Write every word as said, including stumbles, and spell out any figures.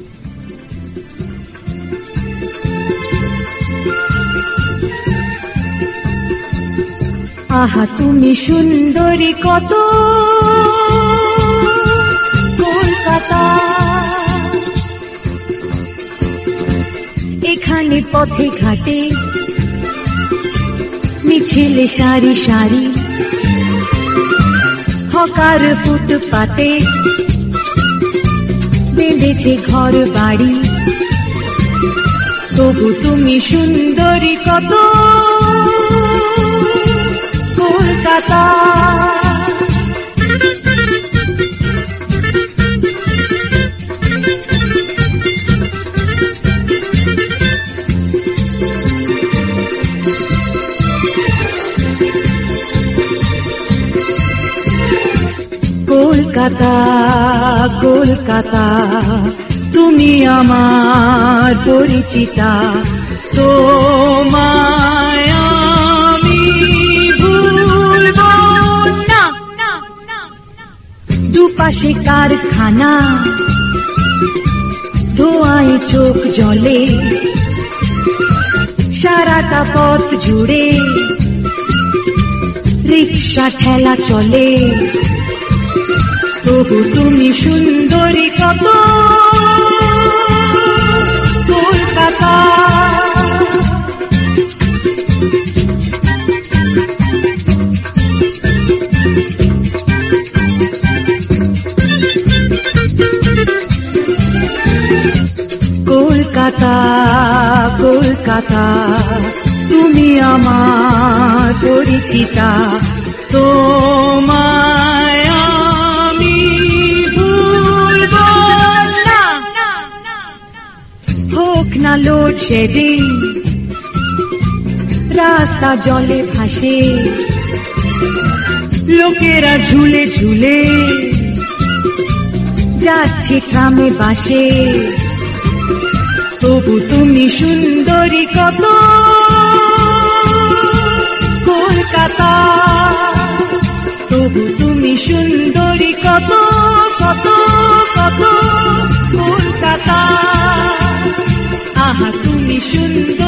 আহা তুমি সুন্দরী কত কলকাতা, এখানে পথে ঘাটে মিছিলে সারি সারি, হকার ফুটপাতে বেঁধেছে ঘর বাড়ি, তবু তুমি সুন্দরী কত কলকাতা। কলকাতা কলকাতা তুমি আমার পরিচিতা, তোমায় আমি ভুলব না। দুপাশে কারখানা, ধোঁয়ায় চোখ জ্বলে, সারাটা পথ জুড়ে রিক্সা ঠেলা চলে, তবু তুমি সুন্দরী কত কলকাতা। কলকাতা কলকাতা তুমি আমার পরিচিতা, তোমায় আমি ভুলব না। হোক না লোডশেডিং, রাস্তা জলে ভাসে, লোকেরা ঝুলে ঝুলে যাচ্ছে ট্রামে বাসে, তবু তুমি সুন্দরী কত কলকাতা, তবু তুমি সুন্দরী কত কত কত কলকাতা। আহা তুমি সুন্দর